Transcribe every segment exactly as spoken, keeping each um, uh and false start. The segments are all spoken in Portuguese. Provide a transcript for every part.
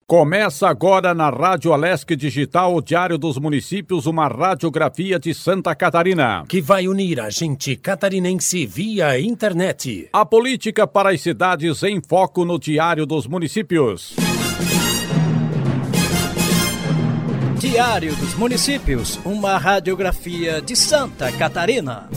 Começa agora na Rádio Alesc Digital, o Diário dos Municípios, uma radiografia de Santa Catarina, que vai unir a gente catarinense via internet. A política para as cidades em foco no Diário dos Municípios. Diário dos Municípios, uma radiografia de Santa Catarina.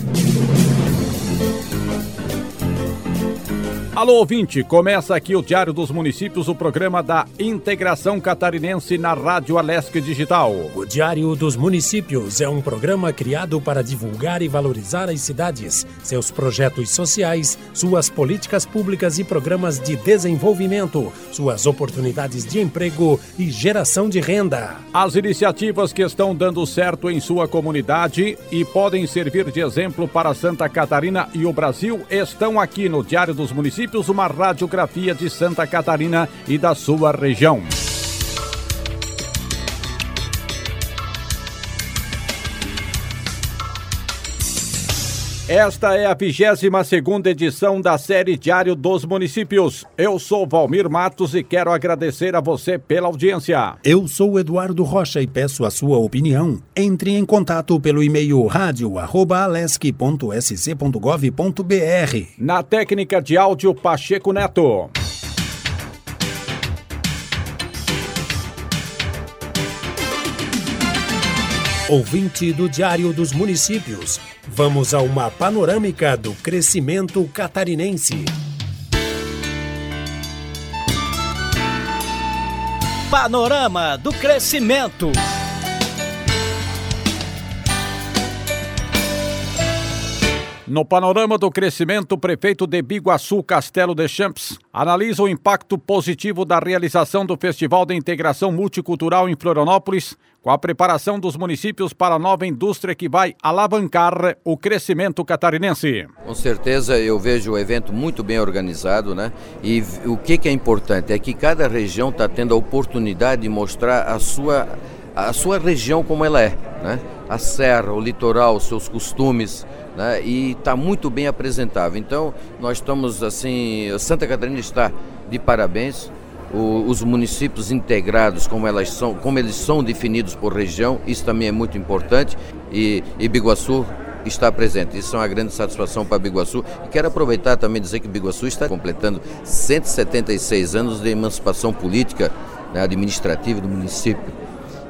Alô, ouvinte, começa aqui o Diário dos Municípios, o programa da integração catarinense na Rádio Alesc Digital. O Diário dos Municípios é um programa criado para divulgar e valorizar as cidades, seus projetos sociais, suas políticas públicas e programas de desenvolvimento, suas oportunidades de emprego e geração de renda. As iniciativas que estão dando certo em sua comunidade e podem servir de exemplo para Santa Catarina e o Brasil estão aqui no Diário dos Municípios, uma radiografia de Santa Catarina e da sua região. Esta é a vigésima segunda edição da série Diário dos Municípios. Eu sou Valmir Matos e quero agradecer a você pela audiência. Eu sou Eduardo Rocha e peço a sua opinião. Entre em contato pelo e-mail radio arroba alesc ponto s c ponto gov ponto b r. Na técnica de áudio, Pacheco Neto. Ouvinte do Diário dos Municípios, vamos a uma panorâmica do crescimento catarinense. Panorama do crescimento. No panorama do crescimento, o prefeito de Biguaçu, Castelo de Champs, analisa o impacto positivo da realização do Festival de Integração Multicultural em Florianópolis, com a preparação dos municípios para a nova indústria que vai alavancar o crescimento catarinense. Com certeza eu vejo o evento muito bem organizado, né? E o que, que é importante é que cada região está tendo a oportunidade de mostrar a sua, a sua região como ela é, né? A serra, o litoral, os seus costumes, né? E está muito bem apresentável. Então nós estamos assim, Santa Catarina está de parabéns. O, os municípios integrados, como, elas são, como eles são definidos por região, isso também é muito importante, e, e Biguaçu está presente. Isso é uma grande satisfação para Biguaçu. E quero aproveitar também e dizer que Biguaçu está completando cento e setenta e seis anos de emancipação política, né, administrativa do município.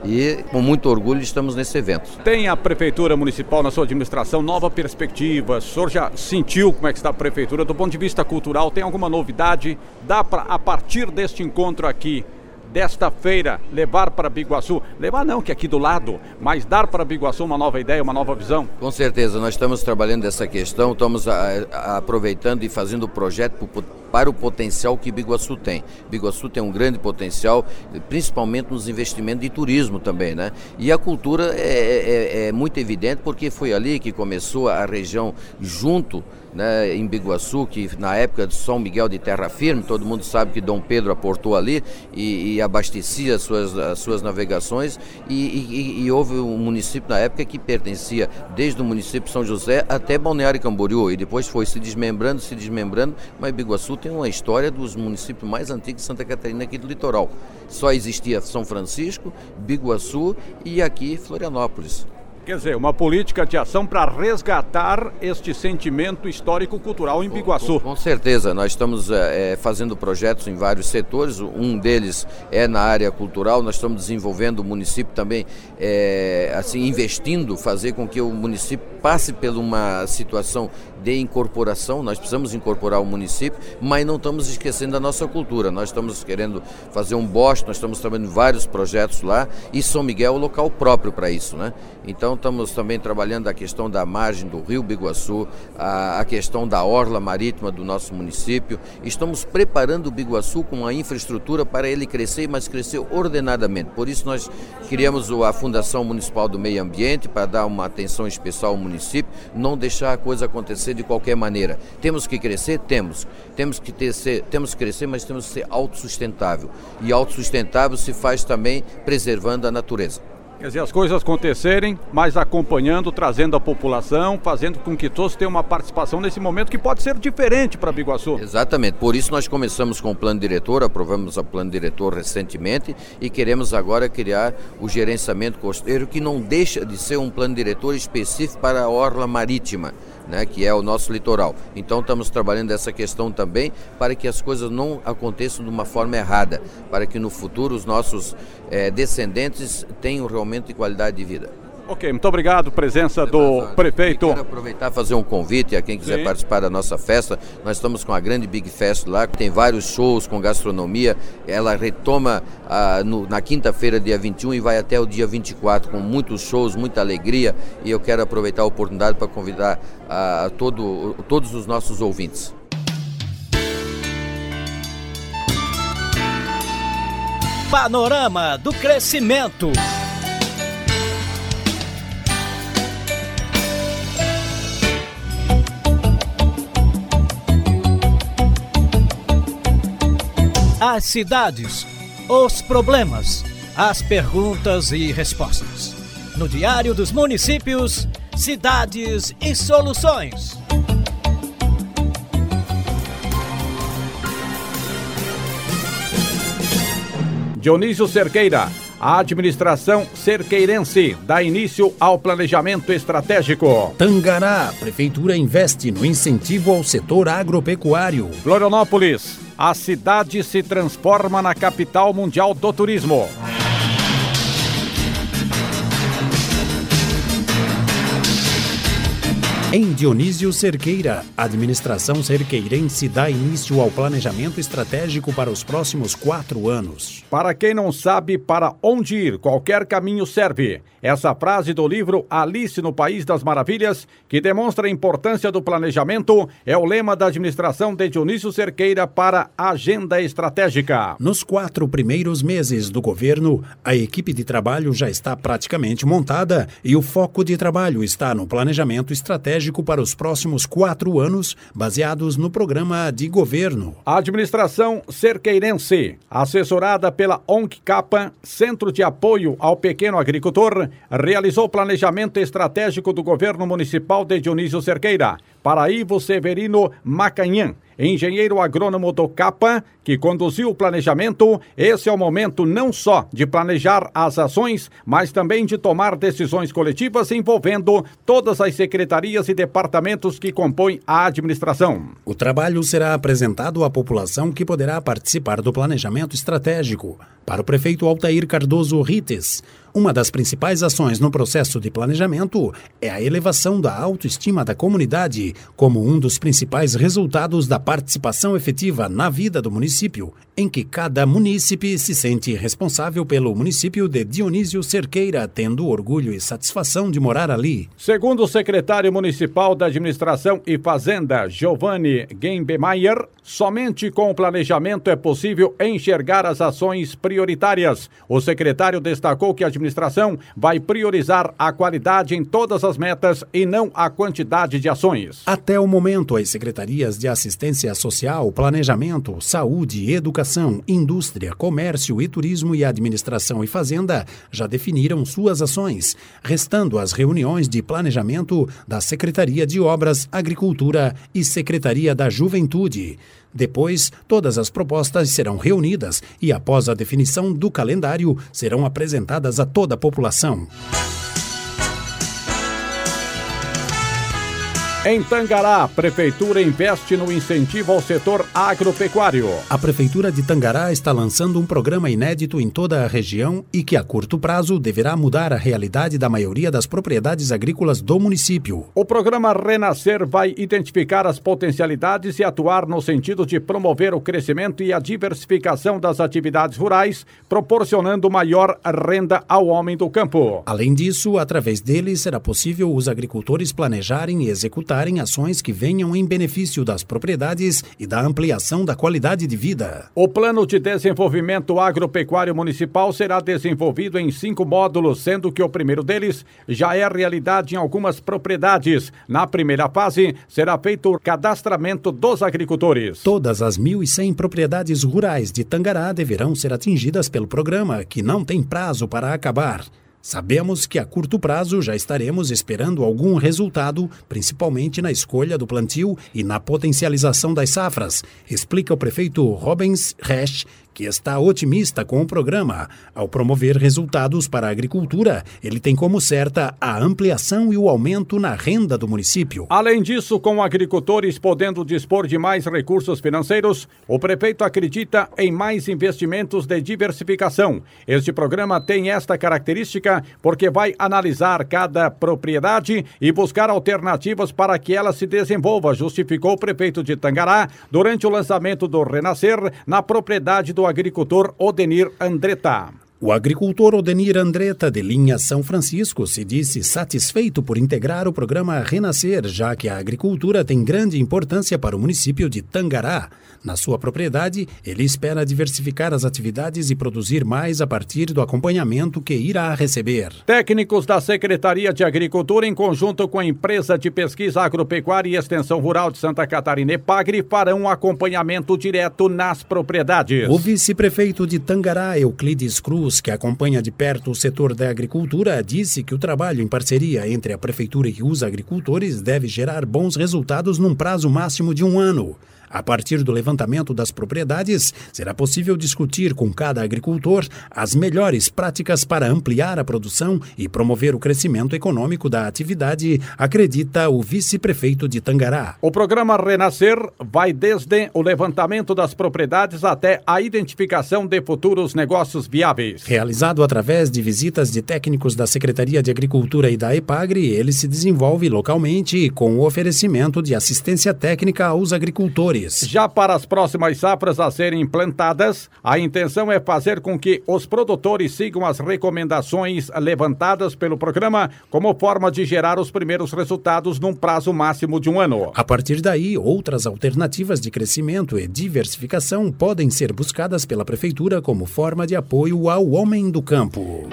E com muito orgulho estamos nesse evento. Tem a Prefeitura Municipal na sua administração nova perspectiva? O senhor já sentiu como é que está a Prefeitura do ponto de vista cultural? Tem alguma novidade? Dá para, a partir deste encontro aqui, desta feira, levar para Biguaçu, levar não, que é aqui do lado, mas dar para Biguaçu uma nova ideia, uma nova visão? Com certeza, nós estamos trabalhando essa questão, estamos a, a, aproveitando e fazendo o projeto para o potencial que Biguaçu tem. Biguaçu tem um grande potencial, principalmente nos investimentos de turismo também, né? E a cultura é, é, é muito evidente, porque foi ali que começou a região junto, né, em Biguaçu, que na época de São Miguel de Terra Firme, todo mundo sabe que Dom Pedro aportou ali e, e abastecia as suas, as suas navegações, e, e, e houve um município na época que pertencia desde o município de São José até Balneário Camboriú, e depois foi se desmembrando, se desmembrando, mas Biguaçu tem uma história dos municípios mais antigos de Santa Catarina aqui do litoral. Só existia São Francisco, Biguaçu e aqui Florianópolis. Quer dizer, uma política de ação para resgatar este sentimento histórico-cultural em Biguaçu. Com, com certeza, nós estamos é, fazendo projetos em vários setores, um deles é na área cultural, nós estamos desenvolvendo o município também, é, assim, investindo, fazer com que o município passe por uma situação de incorporação. Nós precisamos incorporar o município, mas não estamos esquecendo a nossa cultura. Nós estamos querendo fazer um bosque, nós estamos trabalhando em vários projetos lá, e São Miguel é o local próprio para isso, né? Então estamos também trabalhando a questão da margem do rio Biguaçu, a, a questão da orla marítima do nosso município. Estamos preparando o Biguaçu com uma infraestrutura para ele crescer, mas crescer ordenadamente. Por isso nós criamos a Fundação Municipal do Meio Ambiente, para dar uma atenção especial ao município, não deixar a coisa acontecer de qualquer maneira. Temos que crescer? Temos. Temos que, ter, ser, temos que crescer, mas temos que ser autossustentável. E autossustentável se faz também preservando a natureza. Quer dizer, as coisas acontecerem, mas acompanhando, trazendo a população, fazendo com que todos tenham uma participação nesse momento que pode ser diferente para Biguaçu. Exatamente, por isso nós começamos com o plano diretor, aprovamos o plano diretor recentemente e queremos agora criar o gerenciamento costeiro, que não deixa de ser um plano diretor específico para a orla marítima, né, que é o nosso litoral. Então estamos trabalhando essa questão também para que as coisas não aconteçam de uma forma errada, para que no futuro os nossos eh, descendentes tenham realmente qualidade de vida. Ok, muito obrigado, presença do prefeito. Eu quero aproveitar e fazer um convite a quem quiser Sim. participar da nossa festa. Nós estamos com a grande Big Fest lá, que tem vários shows com gastronomia. Ela retoma ah, no, na quinta-feira, dia vinte e um, e vai até o dia vinte e quatro, com muitos shows, muita alegria. E eu quero aproveitar a oportunidade para convidar ah, todo, todos os nossos ouvintes. Panorama do Crescimento. As cidades, os problemas, as perguntas e respostas. No Diário dos Municípios, Cidades e Soluções. Dionísio Cerqueira, a administração cerqueirense dá início ao planejamento estratégico. Tangará, prefeitura investe no incentivo ao setor agropecuário. Florianópolis, a cidade se transforma na capital mundial do turismo. Em Dionísio Cerqueira, a administração cerqueirense dá início ao planejamento estratégico para os próximos quatro anos. Para quem não sabe para onde ir, qualquer caminho serve. Essa frase do livro Alice no País das Maravilhas, que demonstra a importância do planejamento, é o lema da administração de Dionísio Cerqueira para a agenda estratégica. Nos quatro primeiros meses do governo, a equipe de trabalho já está praticamente montada e o foco de trabalho está no planejamento estratégico para os próximos quatro anos, baseados no programa de governo. A administração cerqueirense, assessorada pela O N G Capa, Centro de Apoio ao Pequeno Agricultor, realizou o planejamento estratégico do governo municipal de Dionísio Cerqueira. Paraívo Severino Macanhã, engenheiro agrônomo do Capa, que conduziu o planejamento. Esse é o momento não só de planejar as ações, mas também de tomar decisões coletivas envolvendo todas as secretarias e departamentos que compõem a administração. O trabalho será apresentado à população, que poderá participar do planejamento estratégico. Para o prefeito Altair Cardoso Rites, uma das principais ações no processo de planejamento é a elevação da autoestima da comunidade, como um dos principais resultados da participação efetiva na vida do município, em que cada munícipe se sente responsável pelo município de Dionísio Cerqueira, tendo orgulho e satisfação de morar ali. Segundo o secretário municipal da Administração e Fazenda, Giovanni Gembemeyer, somente com o planejamento é possível enxergar as ações prioritárias. O secretário destacou que a administração vai priorizar a qualidade em todas as metas e não a quantidade de ações. Até o momento, as secretarias de assistência social, planejamento, saúde, educação, indústria, comércio e turismo e administração e fazenda já definiram suas ações, restando as reuniões de planejamento da Secretaria de Obras, Agricultura e Secretaria da Juventude. Depois, todas as propostas serão reunidas e, após a definição do calendário, serão apresentadas a toda a população. Em Tangará, a Prefeitura investe no incentivo ao setor agropecuário. A Prefeitura de Tangará está lançando um programa inédito em toda a região e que, a curto prazo, deverá mudar a realidade da maioria das propriedades agrícolas do município. O programa Renascer vai identificar as potencialidades e atuar no sentido de promover o crescimento e a diversificação das atividades rurais, proporcionando maior renda ao homem do campo. Além disso, através dele, será possível os agricultores planejarem e executar ações que venham em benefício das propriedades e da ampliação da qualidade de vida. O Plano de Desenvolvimento Agropecuário Municipal será desenvolvido em cinco módulos, sendo que o primeiro deles já é realidade em algumas propriedades. Na primeira fase, será feito o cadastramento dos agricultores. Todas as mil e cem propriedades rurais de Tangará deverão ser atingidas pelo programa, que não tem prazo para acabar. Sabemos que a curto prazo já estaremos esperando algum resultado, principalmente na escolha do plantio e na potencialização das safras, explica o prefeito Rubens Resch, que está otimista com o programa. Ao promover resultados para a agricultura, ele tem como certa a ampliação e o aumento na renda do município. Além disso, com agricultores podendo dispor de mais recursos financeiros, o prefeito acredita em mais investimentos de diversificação. Este programa tem esta característica porque vai analisar cada propriedade e buscar alternativas para que ela se desenvolva, justificou o prefeito de Tangará durante o lançamento do Renascer na propriedade do agricultor Odenir Andretta. O agricultor Odenir Andretta, de linha São Francisco, se disse satisfeito por integrar o programa Renascer, já que a agricultura tem grande importância para o município de Tangará. Na sua propriedade, ele espera diversificar as atividades e produzir mais a partir do acompanhamento que irá receber. Técnicos da Secretaria de Agricultura, em conjunto com a Empresa de Pesquisa Agropecuária e Extensão Rural de Santa Catarina, EPAGRE, farão um acompanhamento direto nas propriedades. O vice-prefeito de Tangará, Euclides Cruz, que acompanha de perto o setor da agricultura, disse que o trabalho em parceria entre a prefeitura e os agricultores deve gerar bons resultados num prazo máximo de um ano. A partir do levantamento das propriedades, será possível discutir com cada agricultor as melhores práticas para ampliar a produção e promover o crescimento econômico da atividade, acredita o vice-prefeito de Tangará. O programa Renascer vai desde o levantamento das propriedades até a identificação de futuros negócios viáveis. Realizado através de visitas de técnicos da Secretaria de Agricultura e da EPAGRE, ele se desenvolve localmente com o oferecimento de assistência técnica aos agricultores. Já para as próximas safras a serem implantadas, a intenção é fazer com que os produtores sigam as recomendações levantadas pelo programa como forma de gerar os primeiros resultados num prazo máximo de um ano. A partir daí, outras alternativas de crescimento e diversificação podem ser buscadas pela Prefeitura como forma de apoio ao homem do campo.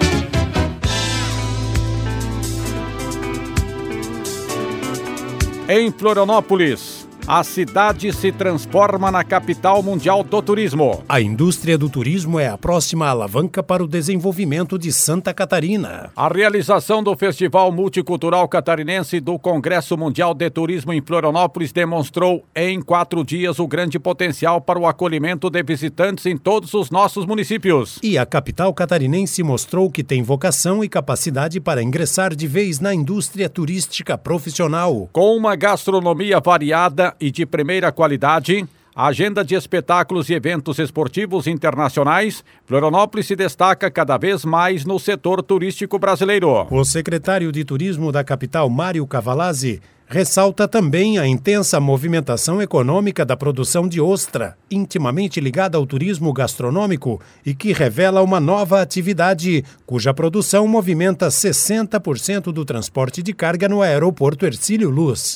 Em Florianópolis, a cidade se transforma na capital mundial do turismo. A indústria do turismo é a próxima alavanca para o desenvolvimento de Santa Catarina. A realização do Festival Multicultural Catarinense do Congresso Mundial de Turismo em Florianópolis demonstrou em quatro dias o grande potencial para o acolhimento de visitantes em todos os nossos municípios. E a capital catarinense mostrou que tem vocação e capacidade para ingressar de vez na indústria turística profissional. Com uma gastronomia variada e de primeira qualidade, a agenda de espetáculos e eventos esportivos internacionais, Florianópolis se destaca cada vez mais no setor turístico brasileiro. O secretário de Turismo da capital, Mário Cavalazzi, ressalta também a intensa movimentação econômica da produção de ostra, intimamente ligada ao turismo gastronômico e que revela uma nova atividade, cuja produção movimenta sessenta por cento do transporte de carga no aeroporto Hercílio Luz.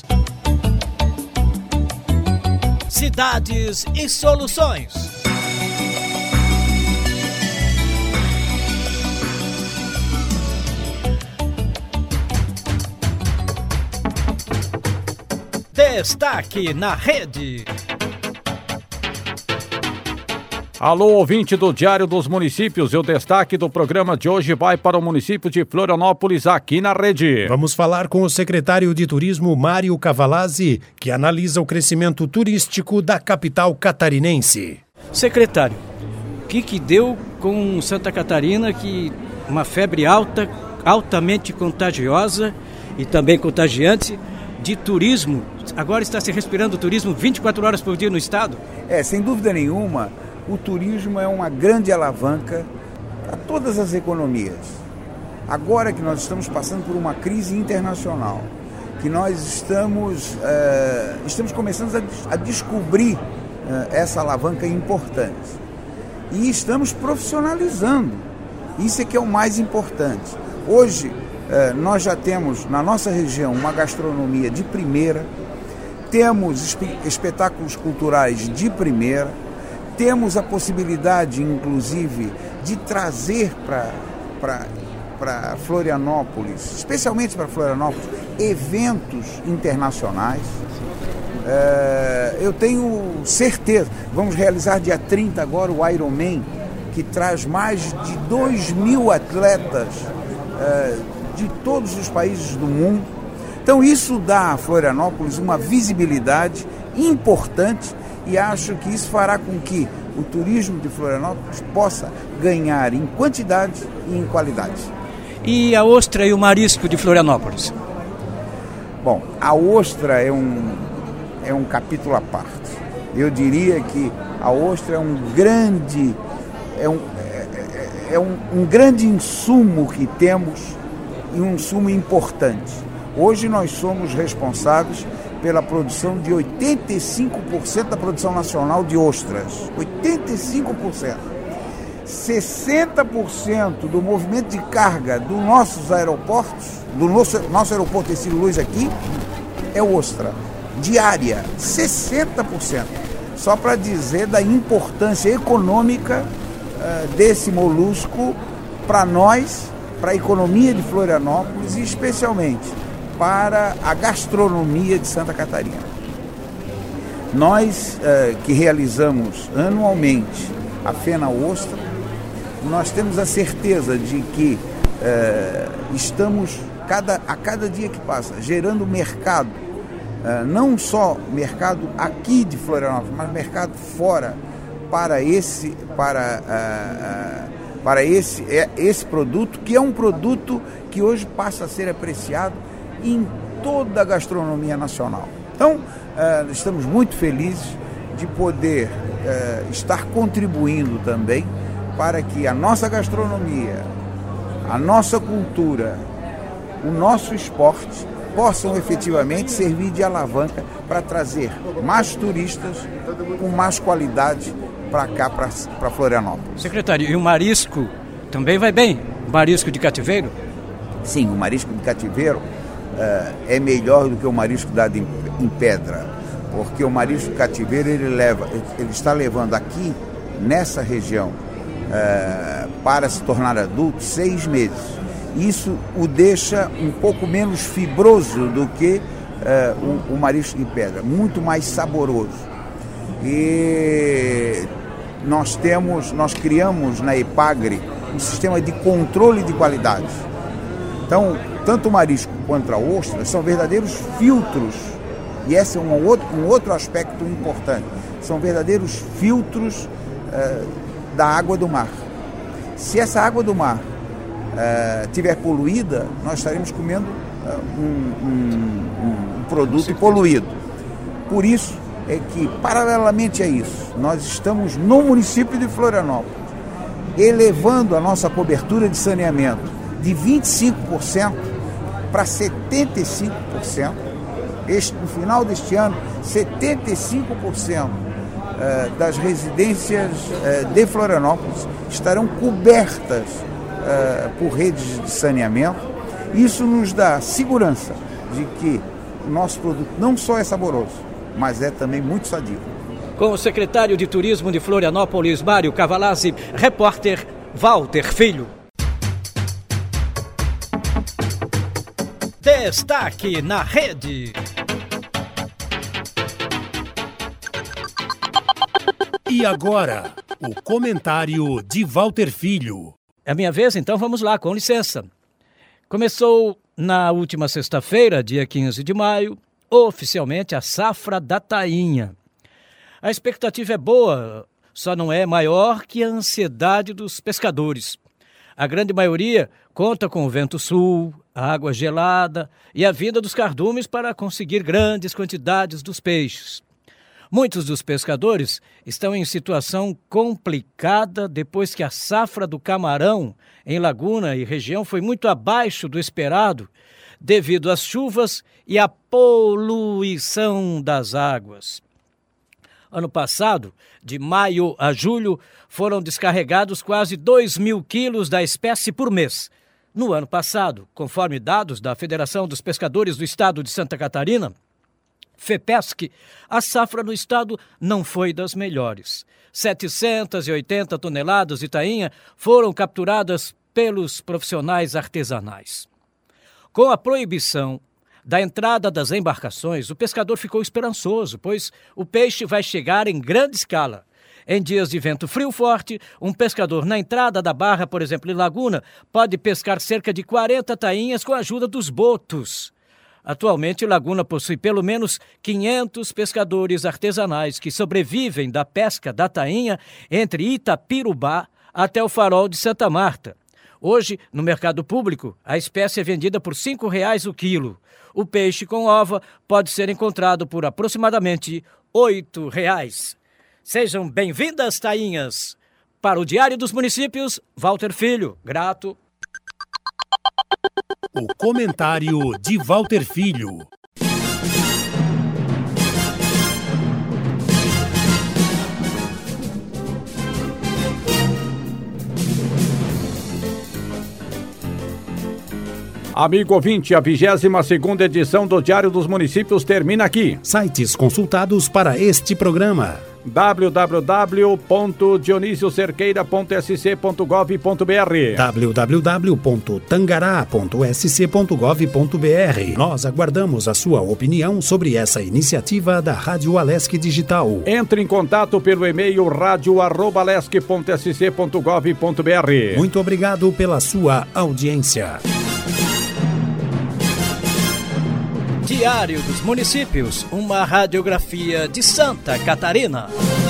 Cidades e Soluções. Destaque na rede. Alô, ouvinte do Diário dos Municípios, e o destaque do programa de hoje vai para o município de Florianópolis, aqui na rede. Vamos falar com o secretário de Turismo, Mário Cavalazzi, que analisa o crescimento turístico da capital catarinense. Secretário, o que que deu com Santa Catarina, que uma febre alta, altamente contagiosa e também contagiante, de turismo, agora está se respirando turismo vinte e quatro horas por dia no estado? É, sem dúvida nenhuma, o turismo é uma grande alavanca para todas as economias. Agora que nós estamos passando por uma crise internacional, que nós estamos, uh, estamos começando a, a descobrir uh, essa alavanca importante. E estamos profissionalizando. Isso é que é o mais importante. Hoje, uh, nós já temos na nossa região uma gastronomia de primeira, temos esp- espetáculos culturais de primeira, temos a possibilidade, inclusive, de trazer para Florianópolis, especialmente para Florianópolis, eventos internacionais. É, eu tenho certeza, vamos realizar dia trinta agora o Ironman, que traz mais de dois mil atletas uh, de todos os países do mundo. Então isso dá a Florianópolis uma visibilidade importante e acho que isso fará com que o turismo de Florianópolis possa ganhar em quantidade e em qualidade. E a ostra e o marisco de Florianópolis? Bom, a ostra é um, é um capítulo à parte. Eu diria que a ostra é um grande, é um, é, é um, um grande insumo que temos e um insumo importante. Hoje nós somos responsáveis pela produção de oitenta e cinco por cento da produção nacional de ostras. oitenta e cinco por cento. sessenta por cento do movimento de carga dos nossos aeroportos, do nosso, nosso aeroporto Ercílio Luz aqui, é ostra. Diária, sessenta por cento. Só para dizer da importância econômica uh, desse molusco para nós, para a economia de Florianópolis e especialmente para a gastronomia de Santa Catarina. Nós uh, que realizamos anualmente a Fena Ostra, nós temos a certeza de que uh, estamos, cada, a cada dia que passa, gerando mercado, uh, não só mercado aqui de Florianópolis, mas mercado fora para esse, para, uh, uh, para esse, esse produto, que é um produto que hoje passa a ser apreciado em toda a gastronomia nacional. Então, uh, estamos muito felizes de poder uh, estar contribuindo também para que a nossa gastronomia, a nossa cultura, o nosso esporte possam efetivamente servir de alavanca para trazer mais turistas com mais qualidade para cá, para Florianópolis. Secretário, e o marisco também vai bem? O marisco de cativeiro? Sim, o marisco de cativeiro Uh, é melhor do que o marisco dado em, em pedra, porque o marisco cativeiro ele, leva, ele está levando aqui, nessa região, uh, para se tornar adulto, seis meses. Isso o deixa um pouco menos fibroso do que uh, o, o marisco de pedra, muito mais saboroso. E nós temos, nós criamos na EPAGRE um sistema de controle de qualidade. Então, tanto o marisco quanto a ostra são verdadeiros filtros, e esse é um outro, um outro aspecto importante, são verdadeiros filtros uh, da água do mar. Se essa água do mar uh, estiver poluída, nós estaremos comendo uh, um, um, um produto poluído. Por isso é que, paralelamente a isso, nós estamos no município de Florianópolis, elevando a nossa cobertura de saneamento de vinte e cinco por cento para setenta e cinco por cento. Este, no final deste ano, setenta e cinco por cento uh, das residências uh, de Florianópolis estarão cobertas uh, por redes de saneamento. Isso nos dá segurança de que o nosso produto não só é saboroso, mas é também muito sadio. Com o secretário de Turismo de Florianópolis, Mário Cavalazzi, repórter Walter Filho. Destaque na rede. E agora, o comentário de Walter Filho. É a minha vez, então vamos lá, com licença. Começou na última sexta-feira, dia quinze de maio, oficialmente a safra da tainha. A expectativa é boa, só não é maior que a ansiedade dos pescadores. A grande maioria conta com o vento sul, a água gelada e a vinda dos cardumes para conseguir grandes quantidades dos peixes. Muitos dos pescadores estão em situação complicada depois que a safra do camarão em Laguna e região foi muito abaixo do esperado devido às chuvas e à poluição das águas. Ano passado, de maio a julho, foram descarregados quase dois mil quilos da espécie por mês. No ano passado, conforme dados da Federação dos Pescadores do Estado de Santa Catarina, FEPESC, a safra no estado não foi das melhores. setecentas e oitenta toneladas de tainha foram capturadas pelos profissionais artesanais. Com a proibição da entrada das embarcações, o pescador ficou esperançoso, pois o peixe vai chegar em grande escala. Em dias de vento frio forte, um pescador na entrada da barra, por exemplo, em Laguna, pode pescar cerca de quarenta tainhas com a ajuda dos botos. Atualmente, Laguna possui pelo menos quinhentos pescadores artesanais que sobrevivem da pesca da tainha entre Itapirubá até o Farol de Santa Marta. Hoje, no mercado público, a espécie é vendida por cinco reais o quilo. O peixe com ova pode ser encontrado por aproximadamente oito reais. Sejam bem-vindas, tainhas! Para o Diário dos Municípios, Walter Filho, grato. O comentário de Walter Filho. Amigo ouvinte, a vigésima segunda edição do Diário dos Municípios termina aqui. Sites consultados para este programa: w w w ponto dionísio cerqueira ponto s c ponto gov ponto b r, w w w ponto tangará ponto s c ponto gov ponto b r. Nós aguardamos a sua opinião sobre essa iniciativa da Rádio Alesc Digital. Entre em contato pelo e-mail radio arroba alesc ponto s c ponto gov ponto b r. Muito obrigado pela sua audiência. Diário dos Municípios, uma radiografia de Santa Catarina.